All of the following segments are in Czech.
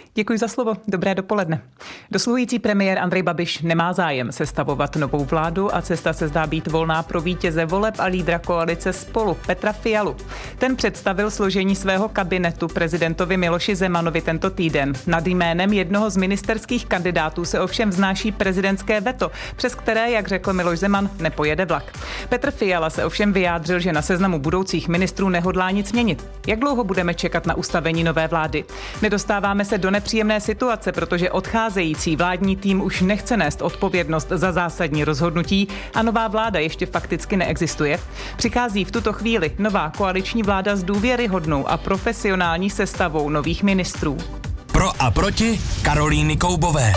Děkuji za slovo. Dobré dopoledne. Dosluhující premiér Andrej Babiš nemá zájem sestavovat novou vládu a cesta se zdá být volná pro vítěze voleb a lídra koalice Spolu Petra Fialu. Ten představil složení svého kabinetu prezidentovi Miloši Zemanovi tento týden. Nad jménem jednoho z ministerských kandidátů se ovšem vznáší prezidentské veto, přes které, jak řekl Miloš Zeman, nepojede vlak. Petr Fiala se ovšem vyjádřil, že na seznamu budoucích ministrů nehodlá nic měnit. Jak dlouho budeme čekat na ustavení nové vlády? Nedostáváme se do nepříjemné situace, protože odcházející vládní tým už nechce nést odpovědnost za zásadní rozhodnutí a nová vláda ještě fakticky neexistuje. Přichází v tuto chvíli nová koaliční vláda s důvěryhodnou a profesionální sestavou nových ministrů. Pro a proti Karolíny Koubové.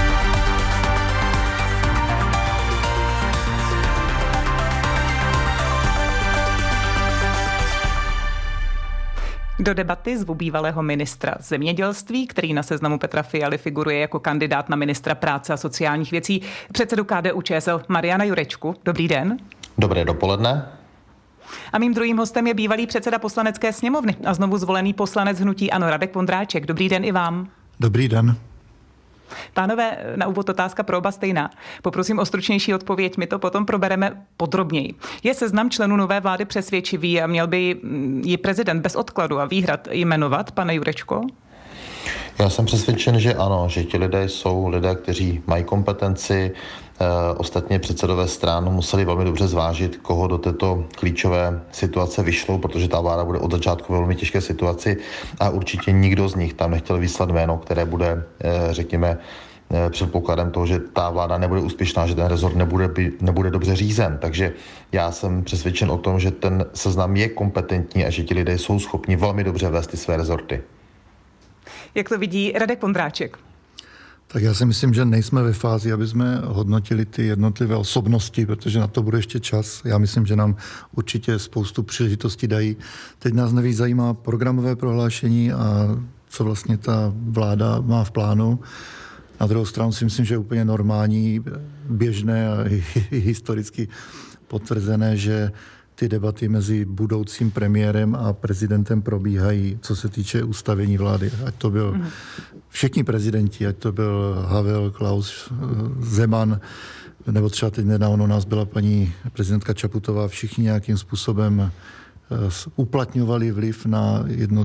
Do debaty zvu bývalého ministra zemědělství, který na seznamu Petra Fialy figuruje jako kandidát na ministra práce a sociálních věcí, předsedu KDU-ČSL Mariana Jurečku. Dobrý den. Dobré dopoledne. A mým druhým hostem je bývalý předseda Poslanecké sněmovny a znovu zvolený poslanec hnutí ANO Radek Vondráček. Dobrý den i vám. Dobrý den. Pánové, na úvod otázka pro oba stejná. Poprosím o stručnější odpověď, my to potom probereme podrobněji. Je seznam členů nové vlády přesvědčivý a měl by ji prezident bez odkladu a výhrad jmenovat, pane Jurečko? Já jsem přesvědčen, že ano, že ti lidé jsou lidé, kteří mají kompetenci. Ostatně předsedové stran museli velmi dobře zvážit, koho do této klíčové situace vyšlo, protože ta vláda bude od začátku ve velmi těžké situaci a určitě nikdo z nich tam nechtěl vyslat jméno, které bude, řekněme, předpokladem toho, že ta vláda nebude úspěšná, že ten rezort nebude dobře řízen. Takže já jsem přesvědčen o tom, že ten seznam je kompetentní a že ti lidé jsou schopni velmi dobře vést ty své rezorty. Jak to vidí Radek Vondráček? Tak já si myslím, že nejsme ve fázi, aby jsme hodnotili ty jednotlivé osobnosti, protože na to bude ještě čas. Já myslím, že nám určitě spoustu příležitostí dají. Teď nás nejvíc zajímá programové prohlášení a co vlastně ta vláda má v plánu. Na druhou stranu si myslím, že je úplně normální, běžné a historicky potvrzené, že ty debaty mezi budoucím premiérem a prezidentem probíhají, co se týče ustavení vlády. Ať to byl všichni prezidenti, ať to byl Havel, Klaus, Zeman, nebo třeba teď nedávno nás byla paní prezidentka Čaputová, všichni nějakým způsobem uplatňovali vliv na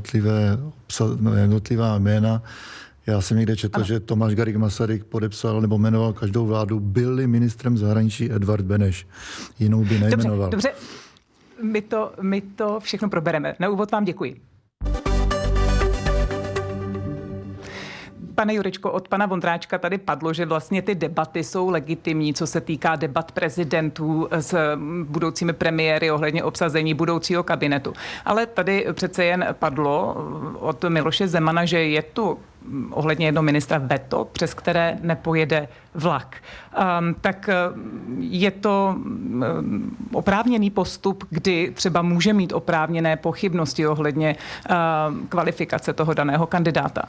jednotlivá jména. Já jsem někde četl, že Tomáš Garrigue Masaryk podepsal nebo jmenoval každou vládu, byl-li ministrem zahraničí Edvard Beneš. Jinou by nejmenoval. Dobře. My to všechno probereme. Na úvod vám děkuji. Pane Jurečko, od pana Vondráčka tady padlo, že vlastně ty debaty jsou legitimní, co se týká debat prezidentů s budoucími premiéry ohledně obsazení budoucího kabinetu. Ale tady přece jen padlo od Miloše Zemana, že je tu ohledně jednoho ministra veto, přes které nepojede vlak. Tak je to oprávněný postup, kdy třeba může mít oprávněné pochybnosti ohledně kvalifikace toho daného kandidáta?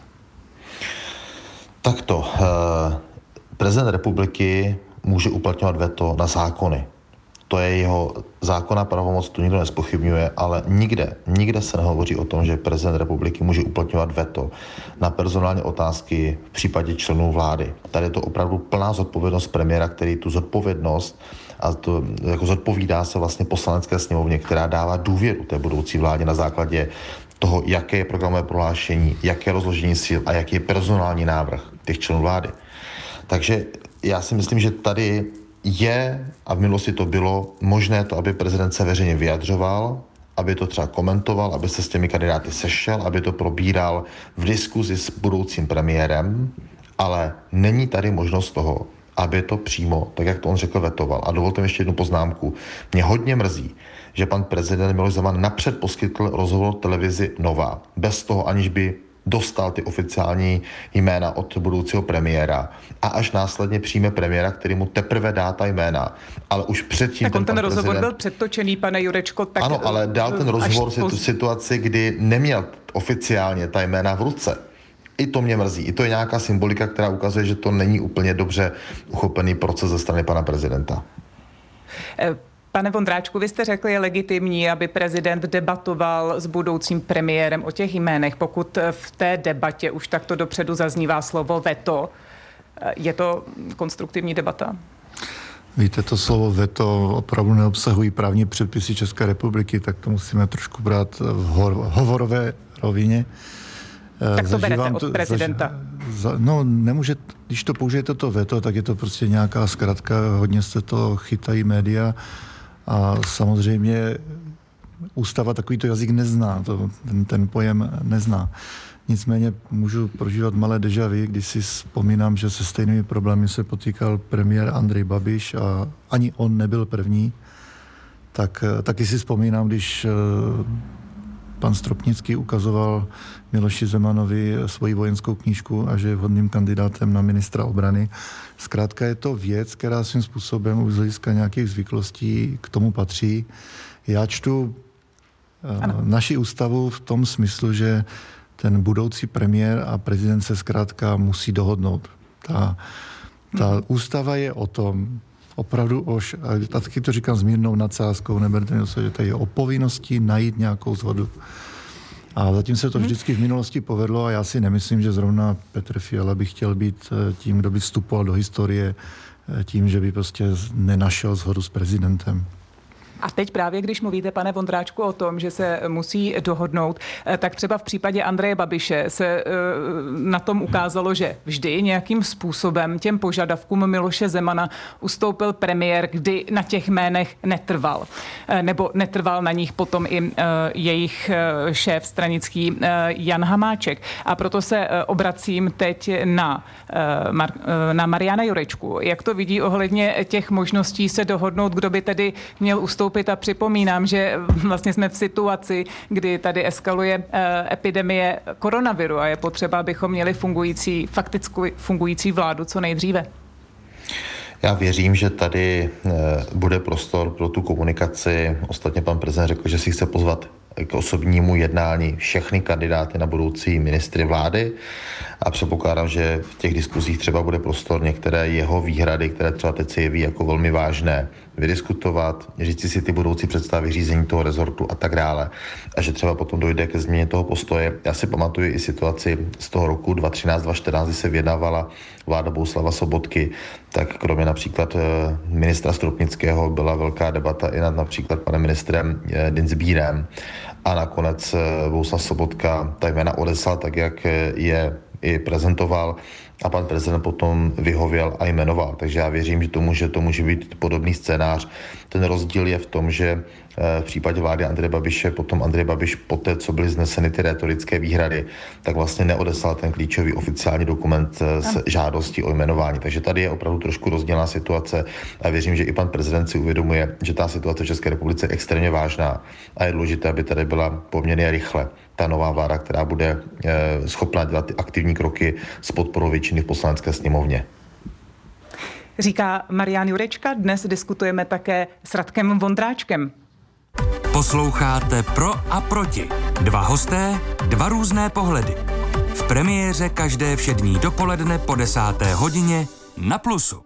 Takto. Prezident republiky může uplatňovat veto na zákony. To je jeho zákonná pravomoc, to nikdo nezpochybňuje, ale nikde se nehovoří o tom, že prezident republiky může uplatňovat veto na personální otázky v případě členů vlády. Tady je to opravdu plná zodpovědnost premiéra, který tu zodpovědnost a to jako zodpovídá se vlastně Poslanecké sněmovně, která dává důvěru té budoucí vládě na základě toho, jaké je programové prohlášení, jaké rozložení sil a jaký je personální návrh těch členů vlády. Takže já si myslím, že tady je, a v minulosti to bylo, možné to, aby prezident se veřejně vyjadřoval, aby to třeba komentoval, aby se s těmi kandidáty sešel, aby to probíral v diskuzi s budoucím premiérem, ale není tady možnost toho, aby to přímo, tak jak to on řekl, vetoval. A dovolte mi ještě jednu poznámku. Mě hodně mrzí, že pan prezident Miloš Zeman napřed poskytl rozhovor televizi Nova, bez toho, aniž by dostal ty oficiální jména od budoucího premiéra a až následně přijme premiéra, který mu teprve dá ta jména. Ale už předtím tak ten rozhovor byl předtočený, pane Jurečko. Tak ano, ale dal ten rozhovor tu situaci, kdy neměl oficiálně ta jména v ruce. I to mě mrzí. I to je nějaká symbolika, která ukazuje, že to není úplně dobře uchopený proces ze strany pana prezidenta. Pane Vondráčku, vy jste řekli, je legitimní, aby prezident debatoval s budoucím premiérem o těch jménech. Pokud v té debatě už takto dopředu zaznívá slovo veto, je to konstruktivní debata? Víte, to slovo veto opravdu neobsahují právní předpisy České republiky, tak to musíme trošku brát v hovorové rovině. Tak to berete od prezidenta? No, nemůže, když to použijete to veto, tak je to prostě nějaká zkratka, hodně se to chytají média a samozřejmě ústava takovýto jazyk nezná, ten pojem nezná. Nicméně můžu prožívat malé déjà vu, když si vzpomínám, že se stejnými problémy se potýkal premiér Andrej Babiš a ani on nebyl první. Tak taky si vzpomínám, když pan Stropnický ukazoval Miloši Zemanovi svoji vojenskou knížku a že je vhodným kandidátem na ministra obrany. Zkrátka je to věc, která svým způsobem už z hlediska nějakých zvyklostí k tomu patří. Já čtu naši ústavu v tom smyslu, že ten budoucí premiér a prezident se zkrátka musí dohodnout. Ta ústava je o tom, opravdu a taky to říkám s mírnou nadsázkou, neberte mi to, že tady je o povinnosti najít nějakou shodu. A zatím se to vždycky v minulosti povedlo a já si nemyslím, že zrovna Petr Fiala by chtěl být tím, kdo by vstupoval do historie tím, že by prostě nenašel shodu s prezidentem. A teď právě, když mluvíte, pane Vondráčku, o tom, že se musí dohodnout, tak třeba v případě Andreje Babiše se na tom ukázalo, že vždy nějakým způsobem těm požadavkům Miloše Zemana ustoupil premiér, kdy na těch jménech netrval. Nebo netrval na nich potom i jejich šéf stranický Jan Hamáček. A proto se obracím teď na Mariana Jurečku. Jak to vidí ohledně těch možností se dohodnout, kdo by tedy měl ustoupit? A připomínám, že vlastně jsme v situaci, kdy tady eskaluje epidemie koronaviru a je potřeba, abychom měli fakticky fungující vládu co nejdříve. Já věřím, že tady bude prostor pro tu komunikaci. Ostatně pan prezident řekl, že si chce pozvat k osobnímu jednání všechny kandidáty na budoucí ministry vlády a předpokládám, že v těch diskuzích třeba bude prostor některé jeho výhrady, které třeba teď se jeví jako velmi vážné, vydiskutovat, říci si ty budoucí představy řízení toho rezortu a tak dále. A že třeba potom dojde ke změně toho postoje. Já si pamatuju i situaci z toho roku 2013-2014, kdy se vyjednávala vláda Bohuslava Sobotky, tak kromě například ministra Stropnického byla velká debata i nad například panem ministrem Dienstbierem. A nakonec Bohuslav Sobotka ta jména odeslal tak, jak je i prezentoval a pan prezident potom vyhověl a jmenoval. Takže já věřím, že to může být podobný scénář. Ten rozdíl je v tom, že v případě vlády Andreje Babiše potom Andrej Babiš poté, co byly zneseny ty rétorické výhrady, tak vlastně neodeslal ten klíčový oficiální dokument s žádostí o jmenování. Takže tady je opravdu trošku rozdílná situace a věřím, že i pan prezident si uvědomuje, že ta situace v České republice je extrémně vážná a je důležité, aby tady byla poměrně rychle ta nová vláda, která bude schopna dělat ty aktivní kroky s podporou většiny v Poslanecké sněmovně. Říká Marián Jurečka. Dnes diskutujeme také s Radkem Vondráčkem. Posloucháte Pro a proti. Dva hosté, dva různé pohledy. V premiéře každé všední dopoledne po 10. hodině na Plusu.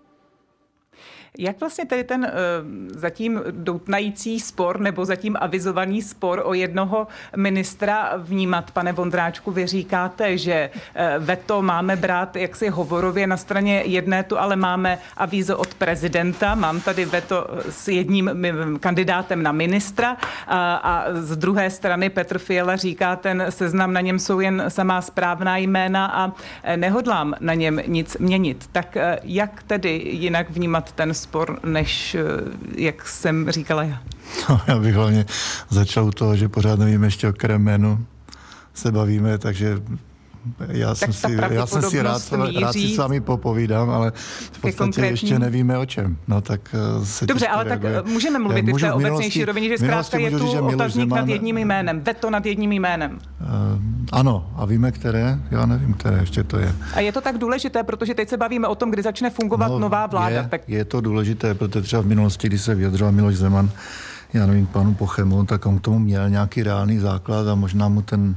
Jak vlastně tedy ten zatím doutnající spor nebo zatím avizovaný spor o jednoho ministra vnímat, pane Vondráčku? Vy říkáte, že veto máme brát jaksi hovorově na straně jedné, tu ale máme avízo od prezidenta, mám tady veto s jedním kandidátem na ministra a z druhé strany Petr Fiala říká, ten seznam, na něm jsou jen samá správná jména a nehodlám na něm nic měnit. Tak jak tedy jinak vnímat ten spor, než jak jsem říkala já? No, já bych hlavně začal u toho, že pořád nevíme ještě o kterém jménu se bavíme, takže já jsem si rád si s vámi popovídám, ale v podstatě ještě nevíme o čem. No, tak se dobře, ale tak můžeme mluvit v té obecnější rovině, že zkrátka je tu otazník nad jedním jménem, veto nad jedním jménem. Ano, a víme které? Já nevím, které ještě to je. A je to tak důležité, protože teď se bavíme o tom, kdy začne fungovat nová vláda. Je to důležité, protože třeba v minulosti, kdy se vyjadřoval Miloš Zeman, já nevím, panu Pochemu, tak on k tomu měl nějaký reálný základ a možná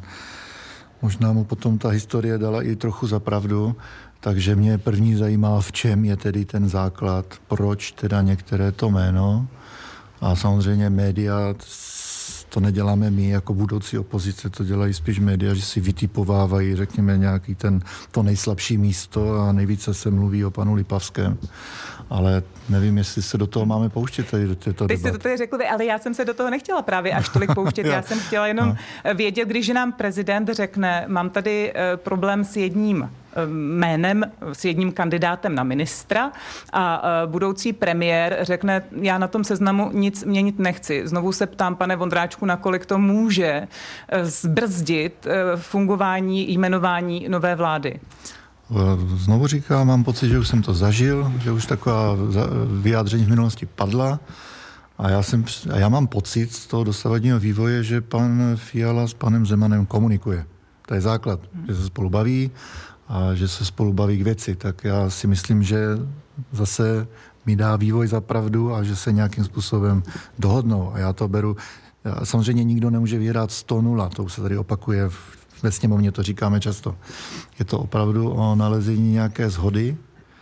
mu potom ta historie dala i trochu za pravdu, takže mě první zajímá, v čem je tedy ten základ, proč teda některé to jméno. A samozřejmě média, to neděláme my jako budoucí opozice, to dělají spíš média, že si vytipovávají, řekněme, nějaký to nejslabší místo a nejvíce se mluví o panu Lipavském. Ale nevím, jestli se do toho máme pouštět tady do této debaty. Ty jsi to tady řekl, ale já jsem se do toho nechtěla právě až tolik pouštět. Já jsem chtěla jenom vědět, když nám prezident řekne, mám tady problém s jedním jménem, s jedním kandidátem na ministra a budoucí premiér řekne, já na tom seznamu nic měnit nechci. Znovu se ptám, pane Vondráčku, nakolik to může zbrzdit fungování, jmenování nové vlády? Znovu říkám, mám pocit, že už jsem to zažil, že už taková vyjádření v minulosti padla a já mám pocit z toho dosavadního vývoje, že pan Fiala s panem Zemanem komunikuje. To je základ, že se spolu baví a že se spolu baví k věci. Tak já si myslím, že zase mi dá vývoj za pravdu a že se nějakým způsobem dohodnou. A já to beru, samozřejmě nikdo nemůže vyhrát 100-0, to už se tady opakuje ve sněmovně, to říkáme často. Je to opravdu o nalezení nějaké shody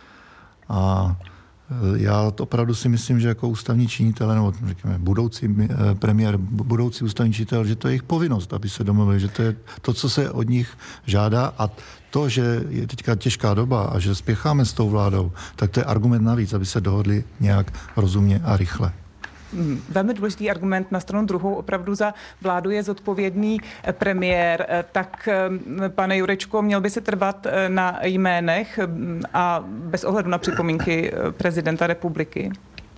a já to opravdu si myslím, že jako ústavní činitelé, nebo řekněme budoucí premiér, budoucí ústavní činitel, že to je jejich povinnost, aby se domluvili, že to je to, co se od nich žádá a to, že je teďka těžká doba a že spěcháme s tou vládou, tak to je argument navíc, aby se dohodli nějak rozumně a rychle. Velmi důležitý argument na stranu druhou. Opravdu za vládu je zodpovědný premiér. Tak, pane Jurečko, měl by se trvat na jménech a bez ohledu na připomínky prezidenta republiky?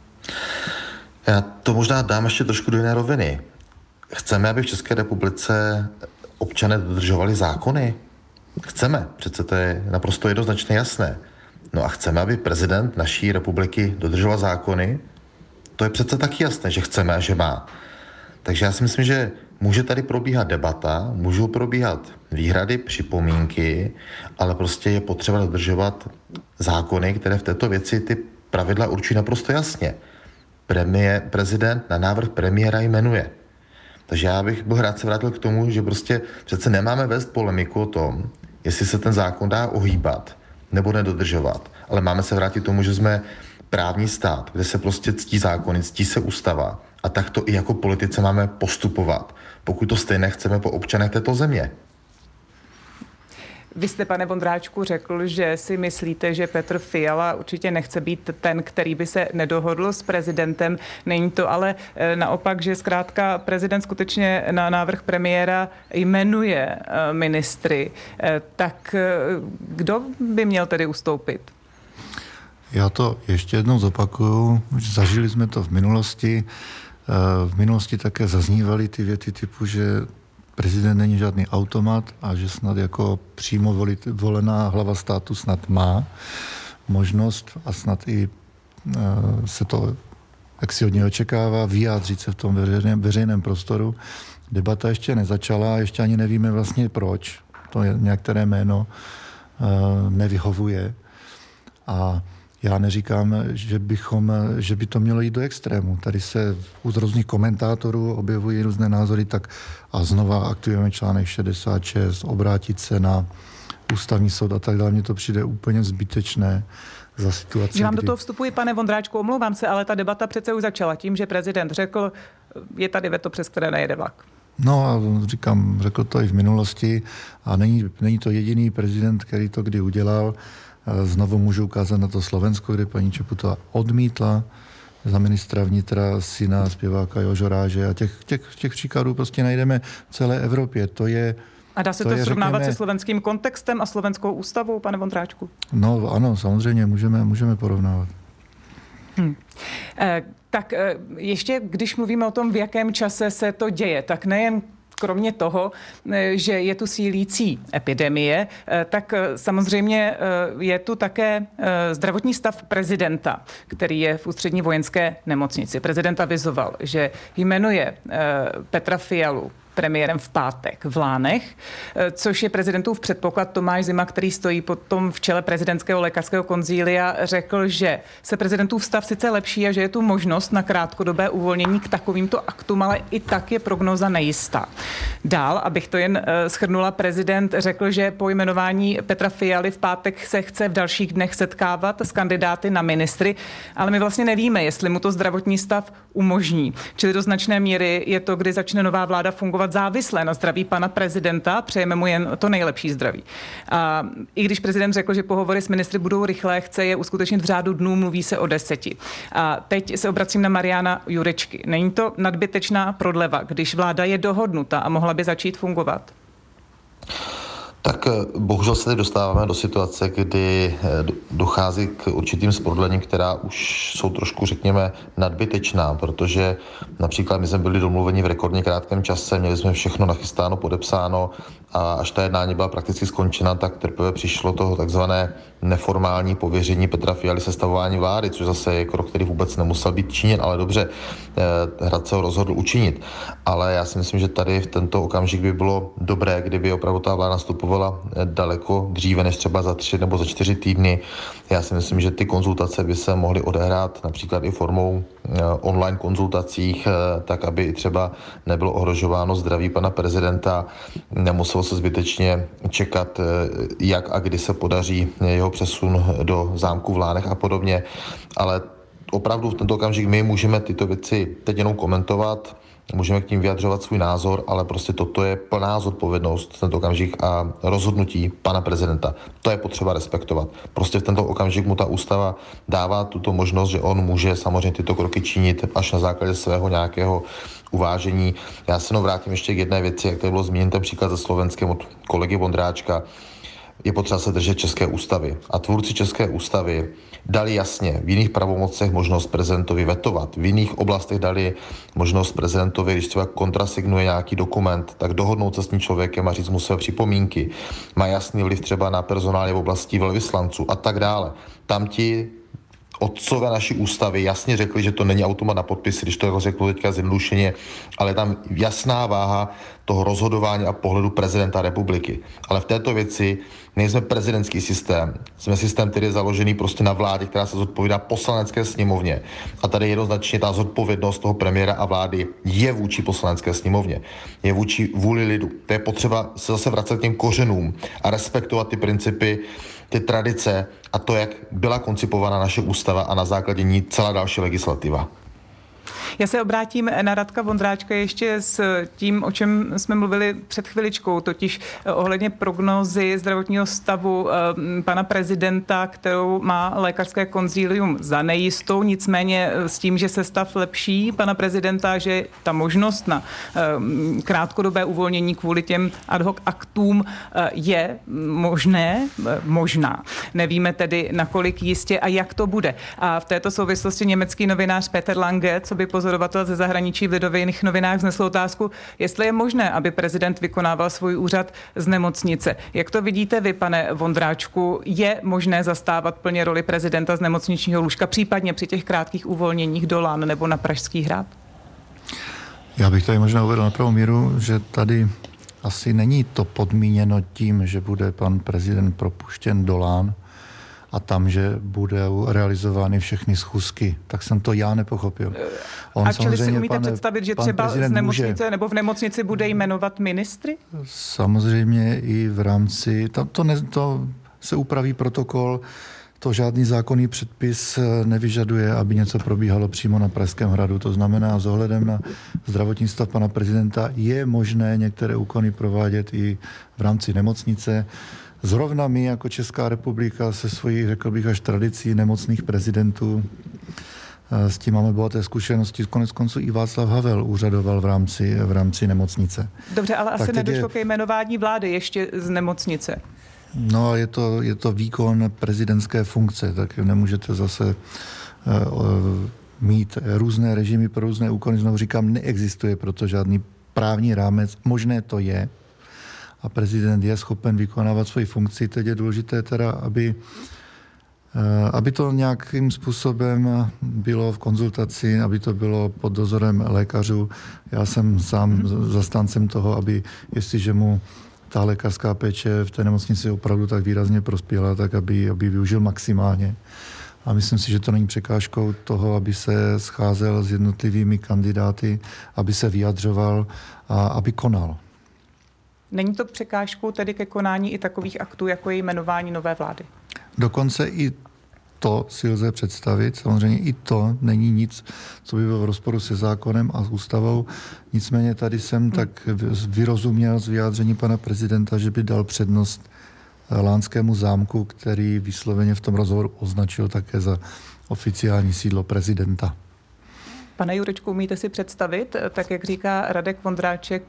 Já to možná dám ještě trošku do jiné roviny. Chceme, aby v České republice občané dodržovali zákony? Chceme. Přece to je naprosto jednoznačně jasné. No a chceme, aby prezident naší republiky dodržoval zákony? To je přece taky jasné, že chceme a že má. Takže já si myslím, že může tady probíhat debata, můžou probíhat výhrady, připomínky, ale prostě je potřeba dodržovat zákony, které v této věci ty pravidla určují naprosto jasně. Prezident na návrh premiéra jmenuje. Takže já bych byl rád se vrátil k tomu, že prostě přece nemáme vést polemiku o tom, jestli se ten zákon dá ohýbat nebo nedodržovat. Ale máme se vrátit k tomu, že jsme právní stát, kde se prostě ctí zákony, ctí se ústava. A tak to i jako politice máme postupovat, pokud to stejné chceme po občanech této země. Vy jste, pane Vondráčku, řekl, že si myslíte, že Petr Fiala určitě nechce být ten, který by se nedohodl s prezidentem. Není to ale naopak, že zkrátka prezident skutečně na návrh premiéra jmenuje ministry. Tak kdo by měl tedy ustoupit? Já to ještě jednou zopakuju. Zažili jsme to v minulosti. V minulosti také zaznívaly ty věty typu, že prezident není žádný automat a že snad jako přímo volená hlava státu snad má možnost a snad i se to, jak si od něj očekává, vyjádřit se v tom veřejném prostoru. Debata ještě nezačala, ještě ani nevíme vlastně proč. To je některé jméno nevyhovuje. A já neříkám, že by to mělo jít do extrému. Tady se u různých komentátorů objevují různé názory, tak a znova aktivujeme článek 66, obrátit se na ústavní soud a tak dále. Mně to přijde úplně zbytečné za situaci. Že vám do toho vstupuji, pane Vondráčku, omlouvám se, ale ta debata přece už začala tím, že prezident řekl, je tady veto, přes které nejede vlak. No a říkám, řekl to i v minulosti a není to jediný prezident, který to kdy udělal. Znovu můžu ukázat na to Slovensko, kde paní Čaputová odmítla za ministra vnitra syna zpěváka Jožo Ráže a těch příkladů prostě najdeme v celé Evropě. A dá se to srovnávat se slovenským kontextem a slovenskou ústavou, pane Vondráčku? No ano, samozřejmě můžeme porovnávat. Tak ještě, když mluvíme o tom, v jakém čase se to děje, tak nejen kromě toho, že je tu sílící epidemie, tak samozřejmě je tu také zdravotní stav prezidenta, který je v Ústřední vojenské nemocnici. Prezident avizoval, že jmenuje Petra Fialu premiérem v pátek v Lánech, což je prezidentův předpoklad. Tomáš Zima, který stojí potom v čele prezidentského lékařského konzília, řekl, že se prezidentův stav sice lepší a že je tu možnost na krátkodobé uvolnění k takovýmto aktům, ale i tak je prognóza nejistá. Dál, abych to jen shrnula, prezident řekl, že po jmenování Petra Fialy v pátek se chce v dalších dnech setkávat s kandidáty na ministry, ale my vlastně nevíme, jestli mu to zdravotní stav umožní. Čili do značné míry je to, kdy začne nová vláda fungovat závisle na zdraví pana prezidenta, přejeme mu jen to nejlepší zdraví. A i když prezident řekl, že pohovory s ministry budou rychlé, chce je uskutečnit v řádu dnů, mluví se o 10. A teď se obracím na Mariana Jurečky. Není to nadbytečná prodleva, když vláda je dohodnuta a mohla by začít fungovat? Tak bohužel se teď dostáváme do situace, kdy dochází k určitým zprodlením, která už jsou trošku, řekněme, nadbytečná, protože například my jsme byli domluveni v rekordně krátkém čase, měli jsme všechno nachystáno, podepsáno a až ta jednání byla prakticky skončena, tak teprve přišlo toho takzvané neformální pověření Petra Fialy sestavování vlády, což zase je krok, který vůbec nemusel být činěn, ale dobře, Hradce ho rozhodl učinit. Ale já si myslím, že tady v tento okamžik by bylo dobré, kdyby opravdu ta vláda nastupovala daleko dříve, než třeba za 3 nebo za 4 týdny. Já si myslím, že ty konzultace by se mohly odehrát například i formou online konzultacích, tak aby i třeba nebylo ohrožováno zdraví pana prezidenta, nemuselo se zbytečně čekat, jak a kdy se podaří jeho přesun do zámku v Lánech a podobně, ale opravdu v tento okamžik my můžeme tyto věci teď jenom komentovat, můžeme k tím vyjadřovat svůj názor, ale prostě toto je plná zodpovědnost v tento okamžik a rozhodnutí pana prezidenta. To je potřeba respektovat. Prostě v tento okamžik mu ta ústava dává tuto možnost, že on může samozřejmě tyto kroky činit až na základě svého nějakého uvážení. Já se vrátím ještě k jedné věci, jak to bylo zmíněn ten příklad ze Slovenskem od kolegy Vondráčka. Je potřeba se držet české ústavy. A tvůrci české ústavy dali jasně v jiných pravomocech možnost prezidentovi vetovat. V jiných oblastech dali možnost prezidentovi, když třeba kontrasignuje nějaký dokument, tak dohodnout se s tím člověkem a říct mu své připomínky. Má jasný vliv třeba na personálie v oblasti velvyslanců a tak dále. Tam ti otcové naší ústavy jasně řekli, že to není automat na podpisy, když to řeknu teďka zjednodušeně, ale tam jasná váha toho rozhodování a pohledu prezidenta republiky. Ale v této věci nejsme prezidentský systém, jsme systém, který je založený prostě na vládě, která se zodpovídá poslanecké sněmovně. A tady jednoznačně ta zodpovědnost toho premiéra a vlády je vůči poslanecké sněmovně, je vůči vůli lidu. To je potřeba se zase vracet k těm kořenům a respektovat ty principy, ty tradice a to, jak byla koncipována naše ústava a na základě ní celá další legislativa. Já se obrátím na Radka Vondráčka ještě s tím, o čem jsme mluvili před chviličkou, totiž ohledně prognózy zdravotního stavu pana prezidenta, kterou má lékařské konzílium za nejistou, nicméně s tím, že se stav lepší pana prezidenta, že ta možnost na krátkodobé uvolnění kvůli těm ad hoc aktům je možná. Nevíme tedy, nakolik jistě a jak to bude. A v této souvislosti německý novinář Peter Lange, co by pozorovatel ze zahraničí v Lidových novinách, vznesl otázku, jestli je možné, aby prezident vykonával svůj úřad z nemocnice. Jak to vidíte vy, pane Vondráčku? Je možné zastávat plně roli prezidenta z nemocničního lůžka, případně při těch krátkých uvolněních do Lán nebo na Pražský hrad? Já bych tady možná uvedl na pravou míru, že tady asi není to podmíněno tím, že bude pan prezident propuštěn do Lán a tam, že budou realizovány všechny schůzky. Tak jsem to já nepochopil. A čili si umíte představit, že třeba z nemocnice nebo v nemocnici bude jmenovat ministry? Samozřejmě i v rámci... To se upraví protokol, to žádný zákonný předpis nevyžaduje, aby něco probíhalo přímo na Pražském hradu. To znamená, s ohledem na zdravotní stav pana prezidenta je možné některé úkony provádět i v rámci nemocnice. Zrovna my jako Česká republika se svojí, řekl bych, až tradicí nemocných prezidentů, s tím máme bohaté zkušenosti. Konec konců i Václav Havel úřadoval v rámci nemocnice. Dobře, ale asi nedošlo ke jmenování vlády ještě z nemocnice. No a je to výkon prezidentské funkce, tak nemůžete zase mít různé režimy pro různé úkony. Znovu říkám, neexistuje proto žádný právní rámec. Možné to je a prezident je schopen vykonávat svoji funkci. Teď je důležité teda, aby aby to nějakým způsobem bylo v konzultaci, aby to bylo pod dozorem lékařů. Já jsem sám zastáncem toho, aby jestliže mu ta lékařská péče v té nemocnici opravdu tak výrazně prospěla, tak aby využil maximálně. A myslím si, že to není překážkou toho, aby se scházel s jednotlivými kandidáty, aby se vyjadřoval a aby konal. Není to překážkou tedy ke konání i takových aktů, jako je jmenování nové vlády? Dokonce i to si lze představit. Samozřejmě i to není nic, co by bylo v rozporu se zákonem a s ústavou. Nicméně tady jsem tak vyrozuměl z vyjádření pana prezidenta, že by dal přednost Lánskému zámku, který vysloveně v tom rozhovoru označil také za oficiální sídlo prezidenta. Pane Jurečku, umíte si představit, tak jak říká Radek Vondráček,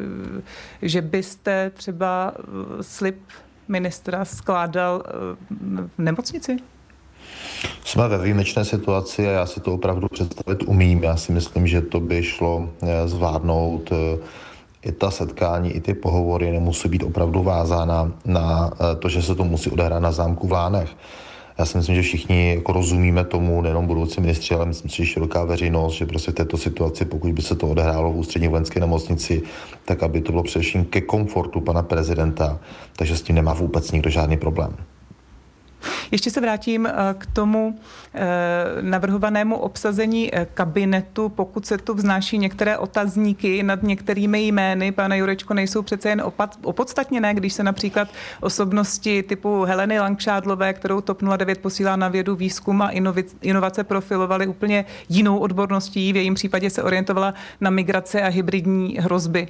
že byste třeba slib ministra skládal v nemocnici? Jsme ve výjimečné situaci a já si to opravdu představit umím. Já si myslím, že to by šlo zvládnout. I ta setkání, i ty pohovory nemusí být opravdu vázána na to, že se to musí odehrát na zámku v Lánech. Já si myslím, že všichni jako rozumíme tomu, nejenom budoucí ministři, ale myslím si, že široká veřejnost, že prostě v této situaci, pokud by se to odehrálo v Ústřední vojenské nemocnici, tak aby to bylo především ke komfortu pana prezidenta, takže s tím nemá vůbec nikdo žádný problém. Ještě se vrátím k tomu navrhovanému obsazení kabinetu. Pokud se tu vznáší některé otazníky nad některými jmény, pane Jurečko, nejsou přece jen opodstatněné, když se například osobnosti typu Heleny Langšádlové, kterou TOP 09 posílá na vědu, výzkum a inovace, profilovaly úplně jinou odborností. V jejím případě se orientovala na migrace a hybridní hrozby.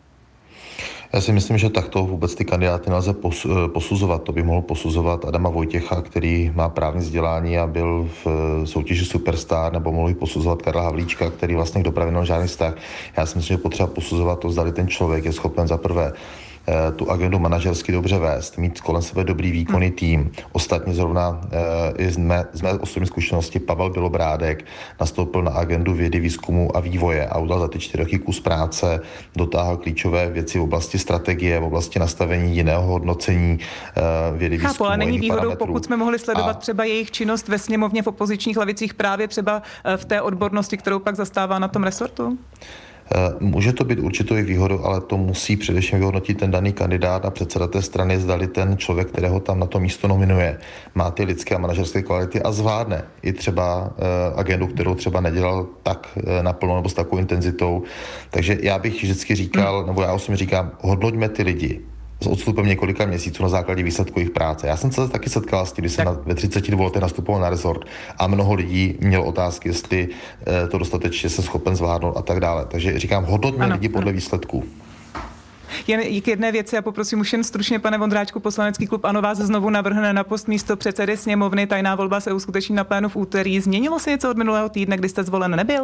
Já si myslím, že takto vůbec ty kandidáty nelze posuzovat. To by mohl posuzovat Adama Vojtěcha, který má právní vzdělání a byl v soutěži Superstar, nebo mohl posuzovat Karla Havlíčka, který vlastně k dopravě neměl žádný vztah. Já si myslím, že potřeba posuzovat to, zdali ten člověk je schopen za prvé tu agendu manažersky dobře vést, mít kolem sebe dobrý výkonný tým. Ostatně zrovna i z mé osobní zkušenosti Pavel Bělobrádek nastoupil na agendu vědy, výzkumu a vývoje a udělal za ty 4 roky kus práce, dotáhl klíčové věci v oblasti strategie, v oblasti nastavení jiného hodnocení vědy, výzkumu. Ale není výhodou, pokud jsme mohli sledovat třeba jejich činnost ve sněmovně v opozičních lavicích právě třeba v té odbornosti, kterou pak zastává na tom resortu? Může to být určitou výhodou, ale to musí především vyhodnotit ten daný kandidát a předseda té strany, zdali ten člověk, kterého tam na to místo nominuje, má ty lidské a manažerské kvality a zvládne i třeba agendu, kterou třeba nedělal tak naplno nebo s takovou intenzitou. Takže já bych vždycky říkal, nebo já osobně říkám, hodnoťme ty lidi s odstupem několika měsíců na základě výsledku jejich práce. Já jsem se taky setkal s tím, když jsem ve 32 letech nastupoval na resort a mnoho lidí mělo otázky, jestli to dostatečně jsem schopen zvládnout a tak dále. Takže říkám, hodnoťme lidi podle výsledků. Jen k jedné věci a poprosím už jen stručně, pane Vondráčku, poslanecký klub ANO vás znovu navrhne na post místo předsedy sněmovny. Tajná volba se uskuteční na plénu v úterý. Změnilo se něco od minulého týdne, kdy jste zvolen nebyl?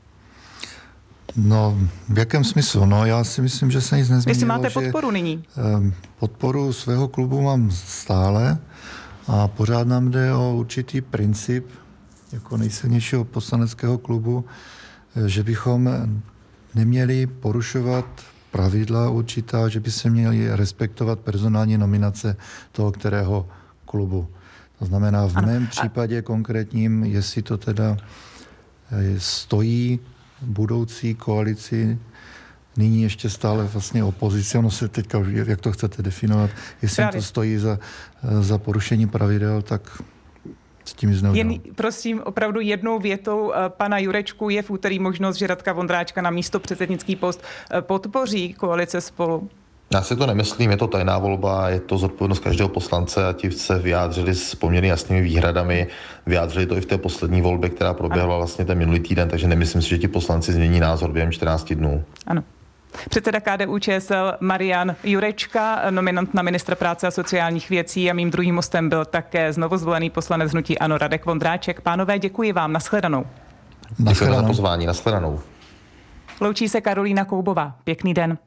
No, v jakém smyslu? No, já si myslím, že se nic nezměnilo. Jestli máte podporu nyní? Podporu svého klubu mám stále a pořád nám jde o určitý princip jako nejsilnějšího poslaneckého klubu, že bychom neměli porušovat pravidla určitá, že by se měli respektovat personální nominace toho kterého klubu. To znamená v mém případě konkrétním, jestli to teda stojí budoucí koalici, nyní ještě stále vlastně opozice, ono se teďka, jak to chcete definovat, jestli to stojí za porušení pravidel, tak s tím nic neudělám. Jen prosím opravdu jednou větou pana Jurečku, je v úterý možnost, že Radka Vondráčka na místo předsednický post podpoří koalice Spolu? Já si to nemyslím, je to tajná volba, je to zodpovědnost každého poslance a ti se vyjádřili s poměrně jasnými výhradami, vyjádřili to i v té poslední volbě, která proběhla vlastně ten minulý týden, takže nemyslím si, že ti poslanci změní názor během 14 dnů. Ano. Předseda KDU-ČSL Marian Jurečka, nominant na ministra práce a sociálních věcí, a mým druhým hostem byl také znovu zvolený poslanec hnutí ANO Radek Vondráček. Pánové, děkuji vám, nashledanou. Děkuji za pozvání, nashledanou. Loučí se Karolína Koubová. Pěkný den.